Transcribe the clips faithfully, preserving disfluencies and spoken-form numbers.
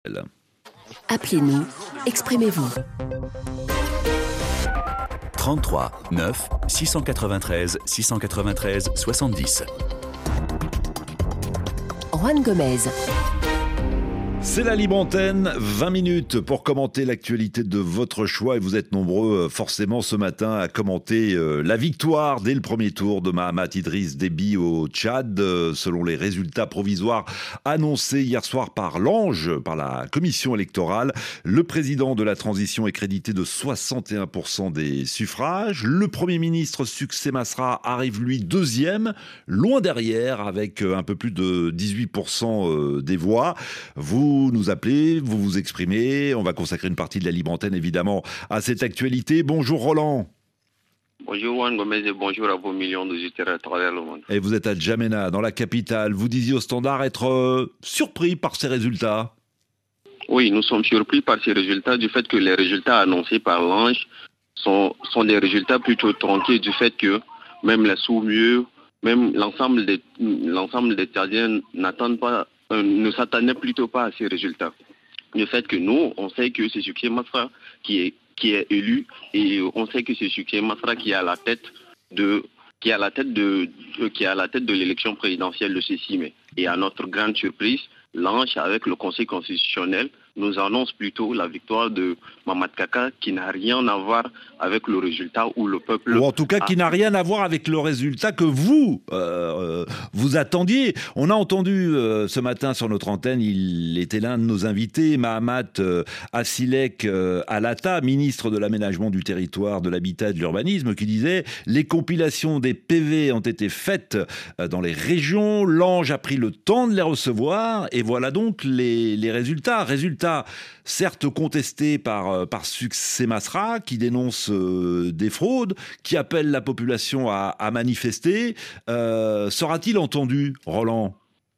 Appelez-nous, exprimez-vous. trente-trois neuf six cent quatre-vingt-treize six cent quatre-vingt-treize soixante-dix. Juan Gomez. C'est la libre antenne, vingt minutes pour commenter l'actualité de votre choix et vous êtes nombreux forcément ce matin à commenter la victoire dès le premier tour de Mahamat Idriss Déby au Tchad selon les résultats provisoires annoncés hier soir par l'Ange, par la commission électorale. Le président de la transition est crédité de soixante et un pour cent des suffrages. Le premier ministre Succès Masra arrive lui deuxième, loin derrière avec un peu plus de dix-huit pour cent des voix. Vous Vous nous appelez, vous vous exprimez. On va consacrer une partie de la libre antenne, évidemment, à cette actualité. Bonjour Roland. Bonjour Juan Gomez et bonjour à vos millions d'auditeurs à travers le monde. Et vous êtes à N'Djamena, dans la capitale. Vous disiez au Standard être euh, surpris par ces résultats. Oui, nous sommes surpris par ces résultats, du fait que les résultats annoncés par l'Ange sont, sont des résultats plutôt tronqués, du fait que même les sous-mieux, même l'ensemble des, l'ensemble des Tchadiens n'attendent pas ne s'attendait plutôt pas à ces résultats. Le fait que nous, on sait que c'est Succès Masra qui est, qui est élu et on sait que c'est Succès Masra qui est à la tête de qui est à la tête de, de qui est à la tête de l'élection présidentielle de ce six mai. Et à notre grande surprise, l'Ange avec le Conseil constitutionnel nous annonce plutôt la victoire de Mahamat Kaka qui n'a rien à voir avec le résultat où le peuple... Ou en tout cas a... qui n'a rien à voir avec le résultat que vous, euh, vous attendiez. On a entendu euh, ce matin sur notre antenne, il était l'un de nos invités, Mahamat euh, Assilek euh, Alata, ministre de l'Aménagement du Territoire, de l'Habitat et de l'Urbanisme, qui disait « Les compilations des P V ont été faites euh, dans les régions, l'Ange a pris le temps de les recevoir et voilà donc les, les résultats. Résultats certes contesté par, par Succès Masra, qui dénonce euh, des fraudes, qui appelle la population à, à manifester. Euh, sera-t-il entendu, Roland ?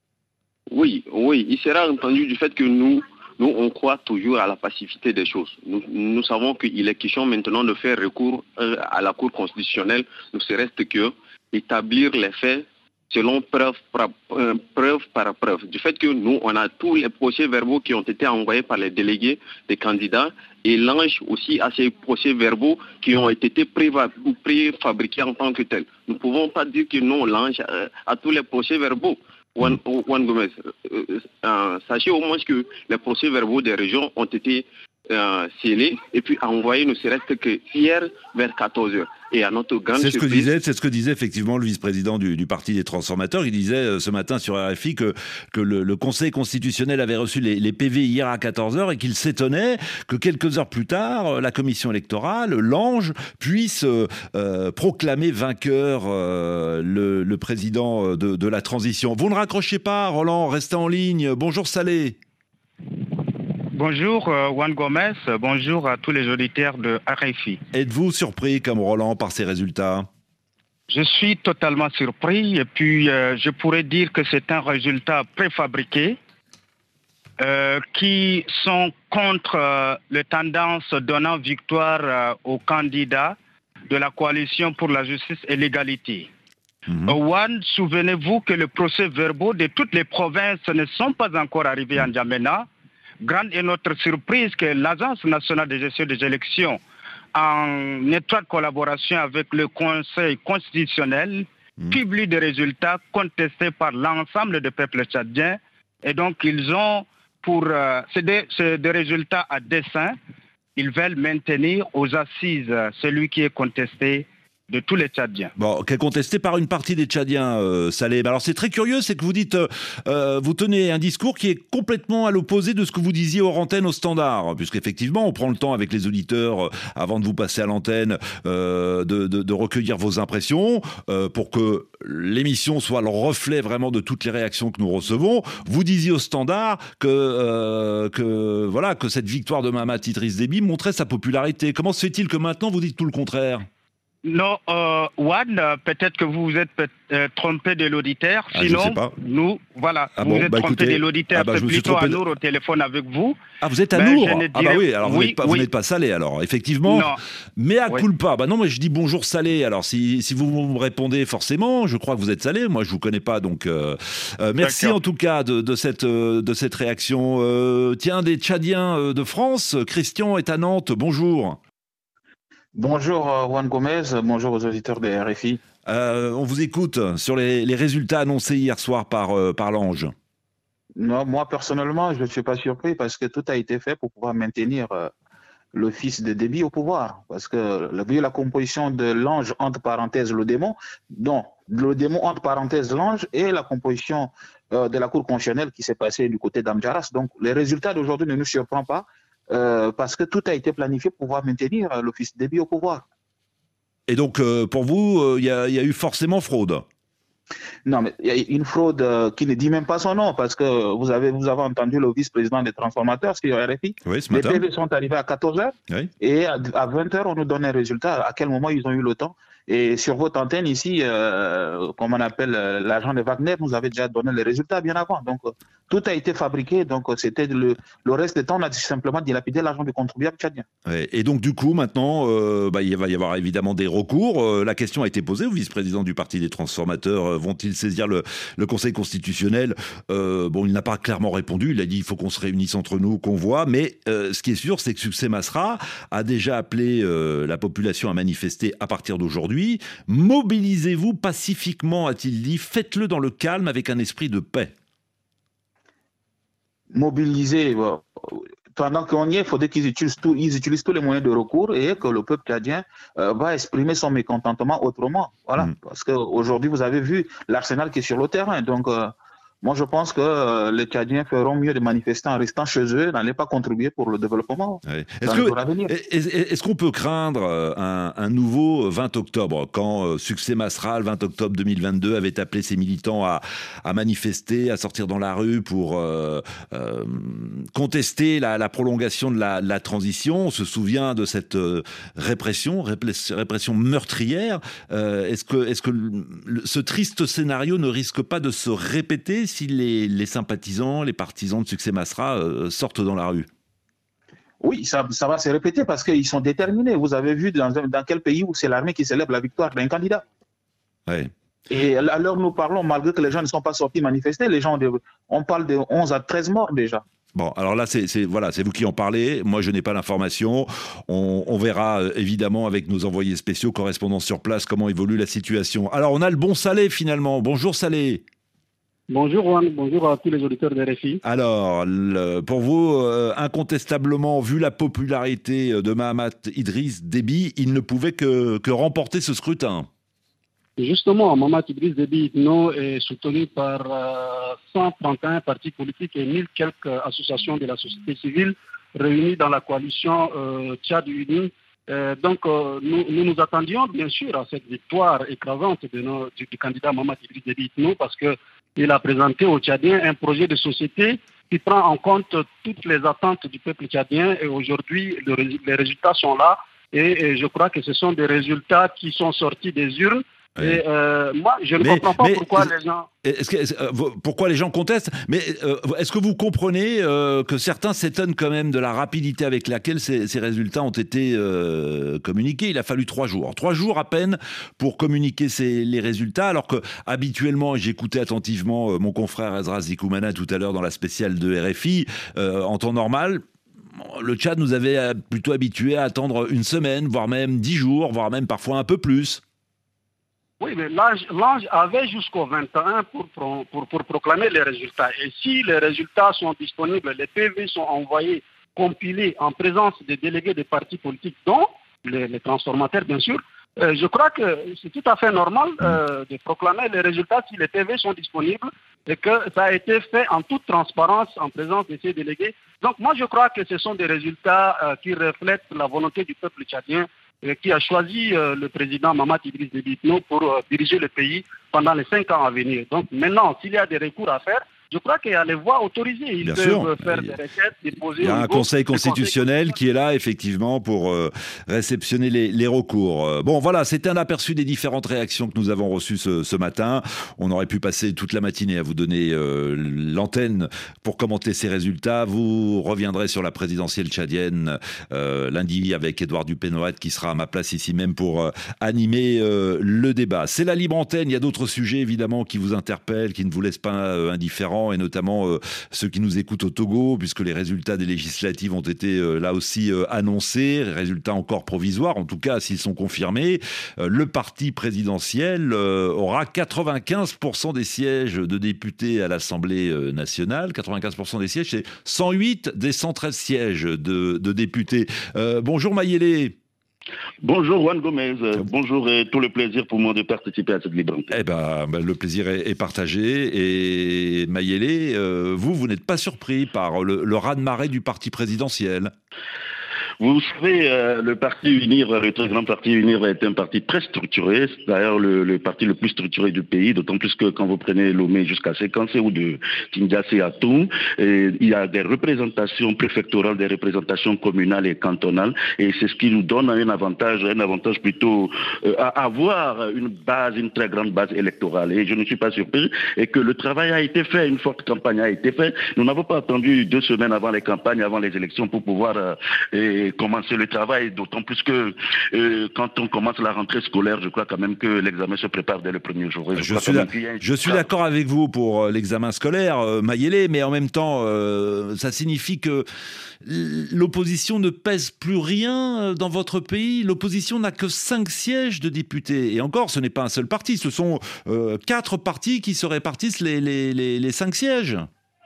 Oui, oui, il sera entendu du fait que nous, nous, on croit toujours à la passivité des choses. Nous, nous savons qu'il est question maintenant de faire recours à la Cour constitutionnelle, ne serait-ce que établir les faits selon preuve par, euh, preuve par preuve. Du fait que nous, on a tous les procès-verbaux qui ont été envoyés par les délégués des candidats et l'Ange aussi a ces procès-verbaux qui ont été préfabriqués en tant que tels. Nous ne pouvons pas dire que non, l'Ange a, a tous les procès-verbaux. Juan, Juan Gomez, euh, euh, sachez au moins que les procès-verbaux des régions ont été euh, scellés et puis envoyés ne serait-ce que hier vers quatorze heures. Et à notre grande c'est ce surprise... que disait, c'est ce que disait effectivement le vice-président du, du Parti des Transformateurs. Il disait euh, ce matin sur R F I que, que le, le Conseil constitutionnel avait reçu les, les P V hier à quatorze heures et qu'il s'étonnait que quelques heures plus tard, la commission électorale, l'Ange, puisse euh, euh, proclamer vainqueur euh, le, le président de, de la transition. Vous ne raccrochez pas, Roland, restez en ligne. Bonjour Salé. Bonjour euh, Juan Gomez, bonjour à tous les auditeurs de R F I. Êtes-vous surpris comme Roland par ces résultats ? Je suis totalement surpris et puis euh, je pourrais dire que c'est un résultat préfabriqué euh, qui sont contre euh, les tendances donnant victoire euh, aux candidats de la coalition pour la justice et l'égalité. Mmh. Juan, souvenez-vous que les procès-verbaux de toutes les provinces ne sont pas encore arrivés en N'Djamena. Grande est notre surprise que l'Agence nationale de gestion des élections, en étroite collaboration avec le Conseil constitutionnel, mmh. publie des résultats contestés par l'ensemble des peuples tchadiens. Et donc, ils ont pour... Euh, c'est, des, c'est des résultats à dessein. Ils veulent maintenir aux assises celui qui est contesté de tous les Tchadiens. Bon, qui est contesté par une partie des Tchadiens, euh, Salé. Alors c'est très curieux, c'est que vous dites, euh, vous tenez un discours qui est complètement à l'opposé de ce que vous disiez hors antenne au Standard, puisqu'effectivement, on prend le temps avec les auditeurs, euh, avant de vous passer à l'antenne, euh, de, de, de recueillir vos impressions, euh, pour que l'émission soit le reflet vraiment de toutes les réactions que nous recevons. Vous disiez au Standard que, euh, que, voilà, que cette victoire de Mahamat Idriss Déby montrait sa popularité. Comment se fait-il que maintenant vous dites tout le contraire ? Non, euh, Juan, peut-être que vous vous êtes euh, trompé de l'auditeur. Ah, Sinon, je sais pas. nous, voilà, Ah vous bon, vous êtes bah trompé écoutez, de l'auditeur. ah bah, je C'est me suis plutôt trompé à de- Nour au téléphone avec vous. Ah, vous êtes à Ben, Nour? je ne Ah bah dirais- oui, alors vous oui, n'êtes pas, vous oui. n'êtes pas Salé, alors, effectivement. Non. Mais à Oui. culpa, bah non, moi je dis bonjour Salé, alors si, si vous me répondez forcément, je crois que vous êtes Salé, moi je vous connais pas, donc euh, euh, merci D'accord. en tout cas de, de, cette, euh, de cette réaction. Euh, tiens, des Tchadiens euh, de France, Christian est à Nantes, bonjour. Bonjour euh, Juan Gomez, bonjour aux auditeurs de R F I. Euh, on vous écoute sur les, les résultats annoncés hier soir par, euh, par l'Ange. Non, moi personnellement, je ne suis pas surpris parce que tout a été fait pour pouvoir maintenir euh, le fils de Déby au pouvoir. Parce que le- vu la composition de l'Ange, entre parenthèses, le démon, non, le démon, entre parenthèses, l'Ange, et la composition euh, de la Cour constitutionnelle qui s'est passée du côté d'Amjaras. Donc les résultats d'aujourd'hui ne nous surprennent pas euh, parce que tout a été planifié pour pouvoir maintenir euh, le fils de Déby au pouvoir. Et donc, euh, pour vous, il euh, y, y a eu forcément fraude. Non, mais il y a une fraude euh, qui ne dit même pas son nom, parce que vous avez, vous avez entendu le vice-président des transformateurs sur R F I. Oui, ce Les matin. P V sont arrivés à quatorze heures Oui. et à, à vingt heures, on nous donne un résultat. À quel moment ils ont eu le temps? Et sur votre antenne ici, euh, comme on appelle euh, l'agent de Wagner, nous avait déjà donné les résultats bien avant. Donc, euh, tout a été fabriqué. Donc, euh, c'était le, le reste du temps, on a simplement dilapidé l'argent du contribuable tchadien. Ouais. Et donc, du coup, maintenant, euh, bah, il va y avoir évidemment des recours. Euh, la question a été posée au vice-président du Parti des transformateurs. Euh, vont-ils saisir le, le Conseil constitutionnel? euh, Bon, il n'a pas clairement répondu. Il a dit il faut qu'on se réunisse entre nous, qu'on voit. Mais euh, ce qui est sûr, c'est que Succès Masra a déjà appelé euh, la population à manifester à partir d'aujourd'hui. Mobilisez-vous pacifiquement, a-t-il dit. Faites-le dans le calme avec un esprit de paix. Mobiliser, euh, pendant qu'on y est, il faudrait qu'ils utilisent, tout, ils utilisent tous les moyens de recours et que le peuple tchadien euh, va exprimer son mécontentement autrement. Voilà. Mm. Parce qu'aujourd'hui, vous avez vu l'arsenal qui est sur le terrain. Donc, euh, moi, je pense que euh, les Tchadiens feront mieux de manifester en restant chez eux, n'allaient pas contribuer pour le développement. Ouais. Dans Est-ce le que- jour à venir. est- est- est-ce qu'on peut craindre euh, un, un nouveau vingt octobre, quand euh, Succès Masra, le vingt octobre deux mille vingt-deux, avait appelé ses militants à, à manifester, à sortir dans la rue pour euh, euh, contester la, la prolongation de la, de la transition? On se souvient de cette euh, répression, répress- répression meurtrière. Euh, est-ce que, est-ce que le- le- ce triste scénario ne risque pas de se répéter si les, les sympathisants, les partisans de Succès Masra euh, sortent dans la rue? Oui, ça, ça va se répéter parce qu'ils sont déterminés. Vous avez vu dans, dans quel pays où c'est l'armée qui célèbre la victoire d'un candidat. Ouais. Et à l'heure où nous parlons, malgré que les gens ne sont pas sortis manifester, les gens, de- on parle de onze à treize morts déjà. Bon, alors là, c'est c'est- voilà, c'est vous qui en parlez. Moi, je n'ai pas l'information. On, on verra euh, évidemment avec nos envoyés spéciaux, correspondants sur place, comment évolue la situation. Alors, on a le bon Salé finalement. Bonjour Salé. Bonjour Juan, bonjour à tous les auditeurs de R F I. Alors, le- pour vous, euh, incontestablement, vu la popularité de Mahamat Idriss Déby, il ne pouvait que, que remporter ce scrutin. Justement, Mahamat Idriss Déby Itno est soutenu par euh, cent trente et un partis politiques et mille quelques associations de la société civile réunies dans la coalition euh, Tchad Uni. Euh, donc, euh, nous, nous nous attendions bien sûr à cette victoire écrasante de nos, du, du candidat Mahamat Idriss Déby Itno parce qu'il a présenté aux Tchadiens un projet de société qui prend en compte toutes les attentes du peuple tchadien et aujourd'hui, le, les résultats sont là et, et je crois que ce sont des résultats qui sont sortis des urnes. Oui. Et euh, moi, je ne Mais- comprends pas mais- pourquoi les gens... Est-ce que, est-ce- euh, vous- pourquoi les gens contestent? Mais euh, est-ce que vous comprenez euh, que certains s'étonnent quand même de la rapidité avec laquelle ces, ces résultats ont été euh, communiqués? Il a fallu trois jours, trois jours à peine pour communiquer ces, les résultats, alors que habituellement, j'écoutais attentivement euh, mon confrère Ezra Zikoumana tout à l'heure dans la spéciale de R F I, euh, en temps normal. Le Tchad nous avait euh, plutôt habitués à attendre une semaine, voire même dix jours, voire même parfois un peu plus. Oui, mais l'ange l'ange avait jusqu'au vingt et un pour, pour, pour, pour proclamer les résultats. Et si les résultats sont disponibles, les P V sont envoyés, compilés en présence des délégués des partis politiques, dont les, les transformateurs, bien sûr, euh, je crois que c'est tout à fait normal euh, de proclamer les résultats si les P V sont disponibles et que ça a été fait en toute transparence en présence de ces délégués. Donc moi, je crois que ce sont des résultats euh, qui reflètent la volonté du peuple tchadien euh, qui a choisi euh, le président Mahamat Idriss Déby Itno pour euh, diriger le pays pendant les cinq ans à venir. Donc maintenant, s'il y a des recours à faire, je crois qu'il y a les voies autorisées. Ils Bien peuvent sûr. faire Il y a- des requêtes, déposer. Il y a au un niveau conseil du constitutionnel Conseil qui est là, effectivement, pour euh, réceptionner les, les recours. Euh, Bon, voilà, c'était un aperçu des différentes réactions que nous avons reçues ce, ce matin. On aurait pu passer toute la matinée à vous donner euh, l'antenne pour commenter ces résultats. Vous reviendrez sur la présidentielle tchadienne euh, lundi avec Édouard Dupénoët qui sera à ma place ici même pour euh, animer euh, le débat. C'est la libre antenne. Il y a d'autres sujets, évidemment, qui vous interpellent, qui ne vous laissent pas euh, indifférents, et notamment euh, ceux qui nous écoutent au Togo, puisque les résultats des législatives ont été euh, là aussi euh, annoncés, résultats encore provisoires, en tout cas s'ils sont confirmés. Euh, le parti présidentiel euh, aura quatre-vingt-quinze pour cent des sièges de députés à l'Assemblée euh, nationale. quatre-vingt-quinze pour cent des sièges, c'est cent huit des cent treize sièges de, de députés. Euh, bonjour Mayele. Bonjour Juan Gomez, bonjour et tout le plaisir pour moi de participer à cette libre antenne. Eh ben, ben, le plaisir est, est partagé. Et Mayele, euh, vous, vous n'êtes pas surpris par le, le raz-de-marée du parti présidentiel? Vous savez, euh, le parti UNIR, le très grand parti UNIR est un parti très structuré. C'est d'ailleurs le, le parti le plus structuré du pays, d'autant plus que quand vous prenez Lomé jusqu'à Séquencé ou de Tindiassé à Toum, et il y a des représentations préfectorales, des représentations communales et cantonales, et c'est ce qui nous donne un avantage, un avantage plutôt euh, à avoir une base, une très grande base électorale. Et je ne suis pas surpris, et que le travail a été fait, une forte campagne a été faite. Nous n'avons pas attendu deux semaines avant les campagnes, avant les élections pour pouvoir euh, et commencer le travail, d'autant plus que euh, quand on commence la rentrée scolaire, je crois quand même que l'examen se prépare dès le premier jour. Et je Je crois suis, quand là- même qu'il y a un- je suis d'accord avec vous pour euh, l'examen scolaire, euh, Mayele, mais en même temps, euh, ça signifie que l- l'opposition ne pèse plus rien euh, dans votre pays. L'opposition n'a que cinq sièges de députés. Et encore, ce n'est pas un seul parti, ce sont euh, quatre partis qui se répartissent les, les, les, les cinq sièges.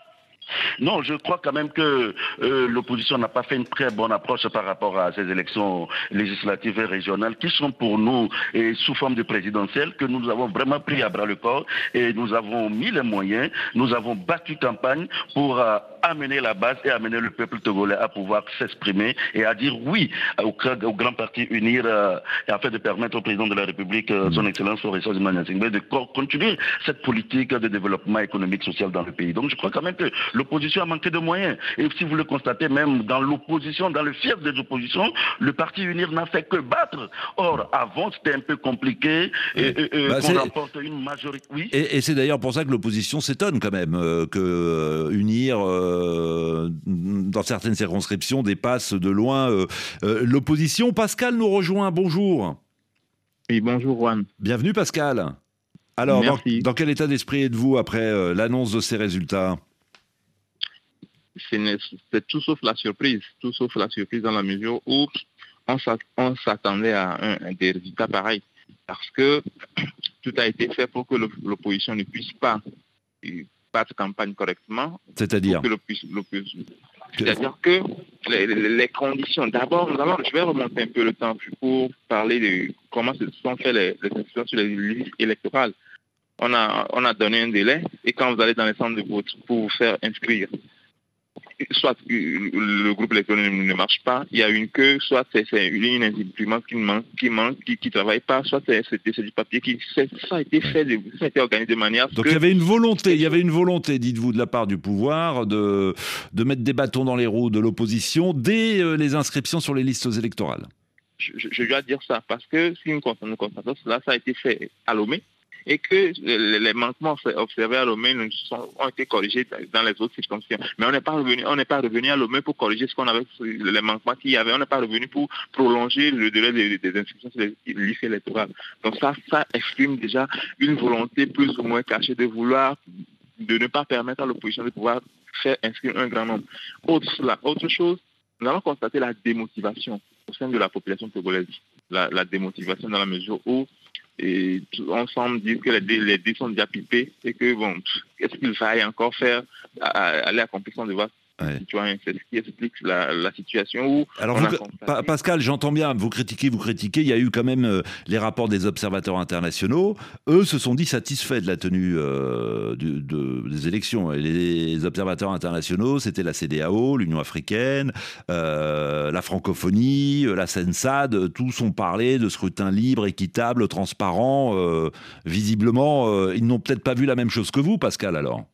Non, je crois quand même que euh, l'opposition n'a pas fait une très bonne approche par rapport à ces élections législatives et régionales qui sont pour nous et sous forme de présidentielle, que nous avons vraiment pris à bras le corps et nous avons mis les moyens, nous avons battu campagne pour euh, amener la base et amener le peuple togolais à pouvoir s'exprimer et à dire oui au, au grand parti UNIR euh, et afin de permettre au président de la République, euh, son Excellence Faure Gnassingbé, de co- continuer cette politique de développement économique social dans le pays. Donc je crois quand même que l'opposition a manqué de moyens. Et si vous le constatez, même dans l'opposition, dans le fief des oppositions, le parti UNIR n'a fait que battre. Or, avant, c'était un peu compliqué et, et, et Bah, qu'on c'est- remporte une majorité. Oui. Et, et c'est d'ailleurs pour ça que l'opposition s'étonne quand même, euh, que euh, Unir, euh, dans certaines circonscriptions, dépasse de loin euh, euh, l'opposition. Pascal nous rejoint, bonjour. Oui, bonjour Juan. Bienvenue Pascal. Alors, dans, Merci. dans quel état d'esprit êtes-vous après euh, l'annonce de ces résultats? C'est ne- c'est tout sauf la surprise, tout sauf la surprise dans la mesure où on s'att- on s'attendait à un, à des résultats pareils. Parce que tout a été fait pour que le- l'opposition ne puisse pas euh, battre campagne correctement. C'est-à-dire Pour que l'opposition- l'opposition- C'est-à-dire que les, les- les conditions, d'abord, nous allons- je vais remonter un peu le temps pour parler de comment se sont fait les, les inscriptions sur les listes électorales. On a, on a donné un délai et quand vous allez dans les centres de vote pour vous faire inscrire, soit le groupe électoral ne marche pas, il y a une queue, soit c'est c'est une imprimante qui manque, qui manque, qui qui travaille pas, soit c'est c'est- c'est du papier qui c'est- ça a été fait, de- ça a été organisé de manière à ce Donc que il y avait une volonté, il y avait une volonté, dites-vous, de la part du pouvoir de, de mettre des bâtons dans les roues de l'opposition dès euh, les inscriptions sur les listes électorales. je, je- je dois dire ça parce que si nous constatons, nous constatons cela, ça a été fait à Lomé et que les, les manquements observés à Lomé ne sont- ont été corrigés dans les autres circonscriptions. Mais on n'est pas revenu, on n'est pas revenu à Lomé pour corriger ce qu'on avait, les manquements qu'il y avait. On n'est pas revenu pour prolonger le délai des, des inscriptions sur les listes électorales. Donc ça, ça exprime déjà une volonté plus ou moins cachée de vouloir, de ne pas permettre à l'opposition de pouvoir faire inscrire un grand nombre. Autre, cela, autre chose, nous allons constater la démotivation au sein de la population togolaise. La, la démotivation dans la mesure où et tout- on semble dire que les dés, les dés sont déjà pipés et que bon, pff, qu'est-ce qu'il faille encore faire, à, à- aller accomplir son devoir Ouais. citoyen. C'est ce qui explique la, la situation où Alors, on vous- a constaté- Pa- Pascal, j'entends bien, vous critiquez, vous critiquez, il y a eu quand même euh, les rapports des observateurs internationaux. Eux se sont dit satisfaits de la tenue euh, du- de- des élections. Et les observateurs internationaux, c'était la C D A O, l'Union africaine, euh, la francophonie, euh, la SENSAD, euh, tous ont parlé de scrutin libre, équitable, transparent. Euh, visiblement, euh, ils n'ont peut-être pas vu la même chose que vous, Pascal, alors.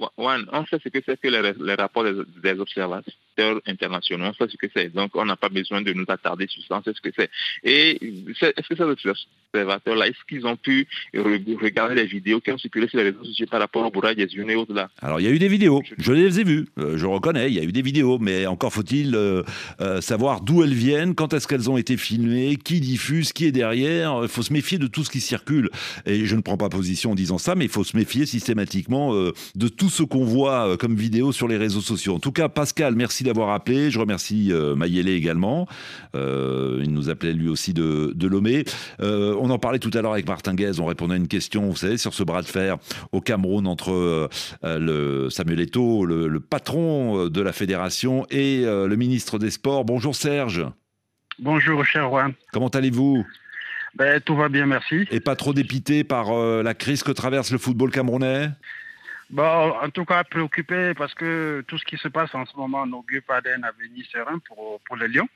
One, on sait ce que c'est que les, les rapports des, des observateurs internationaux, on sait ce que c'est. Donc, on n'a pas besoin de nous attarder sur ça, on sait ce que c'est. Et c'est, est-ce que ces observateurs-là, est-ce qu'ils ont pu re- regarder les vidéos qui ont circulé sur les réseaux sociaux par rapport au bourrage des urnes et autres là? Alors, il y a eu des vidéos, je les ai vues, euh, je reconnais, il y a eu des vidéos, mais encore faut-il euh, euh, savoir d'où elles viennent, quand est-ce qu'elles ont été filmées, qui diffuse, qui est derrière. Il faut se méfier de tout ce qui circule. Et je ne prends pas position en disant ça, mais il faut se méfier systématiquement euh, de tout ce qu'on voit euh, comme vidéo sur les réseaux sociaux. En tout cas, Pascal, merci d'avoir appelé. Je remercie euh, Mayele également. Euh, il nous appelait lui aussi de, de Lomé. Euh, on en parlait tout à l'heure avec Martin Guez. On répondait à une question, vous savez, sur ce bras de fer au Cameroun entre euh, le Samuel Eto'o, le, le patron de la fédération, et euh, le ministre des Sports. Bonjour Serge. Bonjour, cher Juan. Comment allez-vous ? Ben, tout va bien, merci. Et pas trop dépité par euh, la crise que traverse le football camerounais ? Bon, en tout cas, préoccupé parce que tout ce qui se passe en ce moment n'augure pas d'un avenir serein pour, pour les Lions.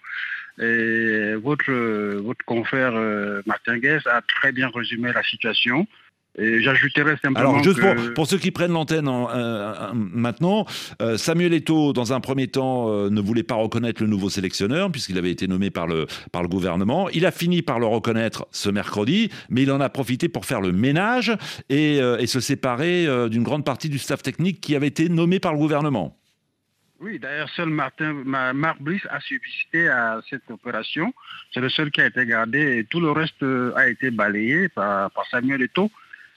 Et votre, votre confrère euh, Martin Guez a très bien résumé la situation. Et j'ajouterais simplement Alors, juste que... pour, pour ceux qui prennent l'antenne en, euh, maintenant, euh, Samuel Eto'o, dans un premier temps, euh, ne voulait pas reconnaître le nouveau sélectionneur, puisqu'il avait été nommé par le, par le gouvernement. Il a fini par le reconnaître ce mercredi, mais il en a profité pour faire le ménage et, euh, et se séparer euh, d'une grande partie du staff technique qui avait été nommé par le gouvernement. Oui, d'ailleurs, seul Martin, Marc Brice a subsisté à cette opération. C'est le seul qui a été gardé et tout le reste a été balayé par, par Samuel Eto'o.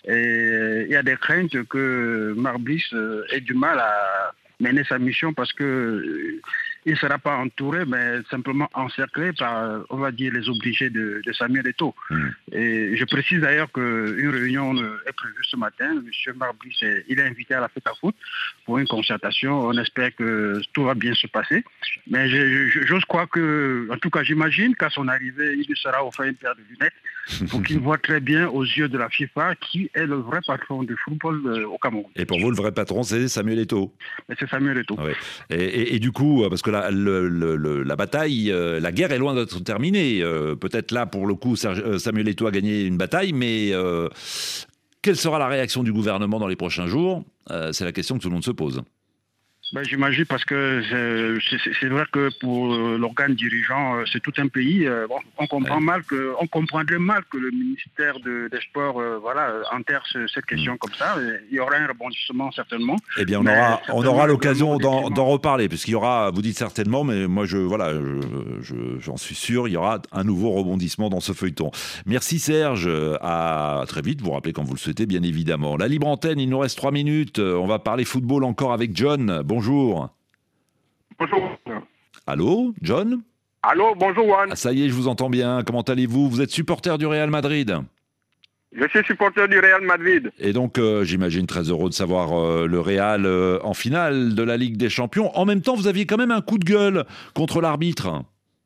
Et il y a des craintes que Marc Brice ait du mal à mener sa mission parce que il ne sera pas entouré, mais simplement encerclé par, on va dire, les obligés de, de Samuel Eto'o. Mmh. Et je précise d'ailleurs qu'une réunion est prévue ce matin. M. Marc Brice, il est invité à la fête à foot pour une concertation. On espère que tout va bien se passer. Mais je, je, j'ose croire que, en tout cas, j'imagine qu'à son arrivée, il lui sera offert une paire de lunettes pour qu'il voit très bien aux yeux de la FIFA qui est le vrai patron du football au Cameroun. Et pour vous, le vrai patron, c'est Samuel Eto'o. Mais c'est Samuel Eto'o. Ouais. Et, et, et du coup, parce que la, le, le, la bataille, euh, la guerre est loin d'être terminée. Euh, peut-être là, pour le coup, Samuel Eto'o a gagné une bataille, mais euh, quelle sera la réaction du gouvernement dans les prochains jours ? euh, C'est la question que tout le monde se pose. Ben, j'imagine parce que c'est, c'est, c'est vrai que pour l'organe dirigeant, c'est tout un pays. Bon, on comprend ouais. mal que, on comprendrait mal que le ministère de, des Sports, euh, voilà, enterre ce, cette question mmh. comme ça. Il y aura un rebondissement certainement. Eh bien, on aura, on aura l'occasion d'en, d'en reparler, puisqu'il y aura, vous dites certainement, mais moi, je, voilà, je, je, j'en suis sûr, il y aura un nouveau rebondissement dans ce feuilleton. Merci Serge. À très vite. Vous rappelez quand vous le souhaitez, bien évidemment. La libre antenne, il nous reste trois minutes. On va parler football encore avec John. Bonjour. Bonjour. Bonjour. Allô, John ? Allô, bonjour Juan. Ah, ça y est, je vous entends bien. Comment allez-vous ? Vous êtes supporter du Real Madrid ? Je suis supporter du Real Madrid. Et donc, euh, j'imagine très heureux de savoir euh, le Real euh, en finale de la Ligue des Champions. En même temps, vous aviez quand même un coup de gueule contre l'arbitre.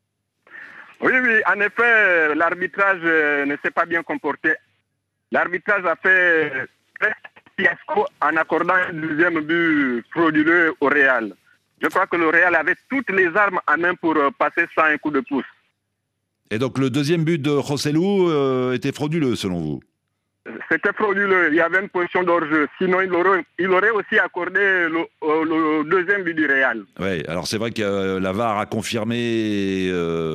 Oui, oui, en effet, l'arbitrage euh, ne s'est pas bien comporté. L'arbitrage a fait fiasco en accordant un deuxième but frauduleux au Real. Je crois que le Real avait toutes les armes à main pour passer sans un coup de pouce. Et donc le deuxième but de Joselu euh, était frauduleux selon vous ? C'était frauduleux, il y avait une position d'hors-jeu. Sinon il aurait, il aurait aussi accordé le, le deuxième but du Real. Oui, alors c'est vrai que euh, la V A R a confirmé...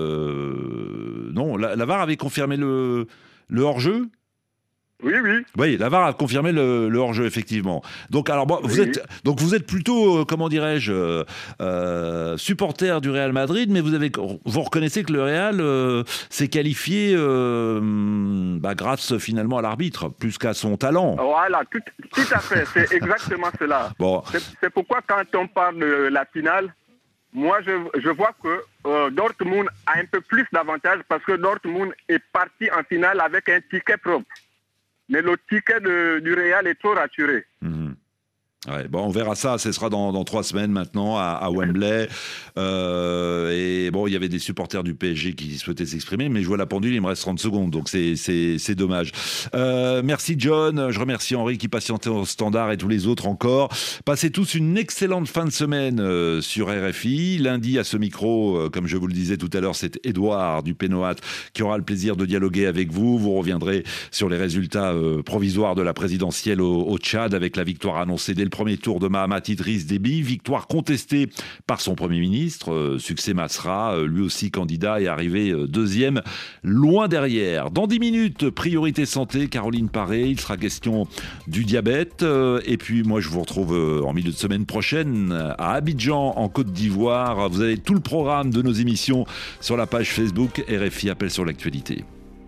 Euh... Non, la, la V A R avait confirmé le, le hors-jeu ? Oui, oui. Oui, la V A R a confirmé le, le hors-jeu, effectivement. Donc, alors, bon, vous, oui. êtes, donc vous êtes plutôt, euh, comment dirais-je, euh, euh, supporter du Real Madrid, mais vous, avez, vous reconnaissez que le Real euh, s'est qualifié euh, bah, grâce finalement à l'arbitre, plus qu'à son talent. Voilà, tout, tout à fait, c'est exactement cela. Bon. C'est, c'est pourquoi quand on parle de la finale, moi je, je vois que euh, Dortmund a un peu plus d'avantages parce que Dortmund est parti en finale avec un ticket propre. Mais le ticket de, du Real est trop raturé. Mmh. Ouais, bon, on verra ça, ce sera dans, dans trois semaines maintenant à, à Wembley. Euh, Et bon, il y avait des supporters du P S G qui souhaitaient s'exprimer, mais je vois la pendule, il me reste trente secondes, donc c'est, c'est, c'est dommage. Euh, merci John, je remercie Henri qui patientait au standard et tous les autres encore. Passez tous une excellente fin de semaine euh, sur R F I. Lundi, à ce micro, euh, comme je vous le disais tout à l'heure, c'est Édouard du Pénoat qui aura le plaisir de dialoguer avec vous. Vous reviendrez sur les résultats euh, provisoires de la présidentielle au, au Tchad avec la victoire annoncée dès le premier tour de Mahamat Idriss Déby, victoire contestée par son Premier ministre, euh, succès Masra, euh, lui aussi candidat et arrivé euh, deuxième, loin derrière. Dans dix minutes, priorité santé, Caroline Paré, il sera question du diabète. Euh, et puis moi je vous retrouve euh, en milieu de semaine prochaine à Abidjan, en Côte d'Ivoire. Vous avez tout le programme de nos émissions sur la page Facebook R F I Appel sur l'actualité.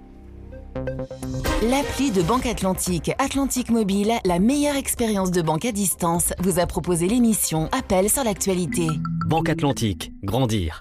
L'appli de Banque Atlantique, Atlantique Mobile, la meilleure expérience de banque à distance, vous a proposé l'émission Appel sur l'actualité. Banque Atlantique, grandir.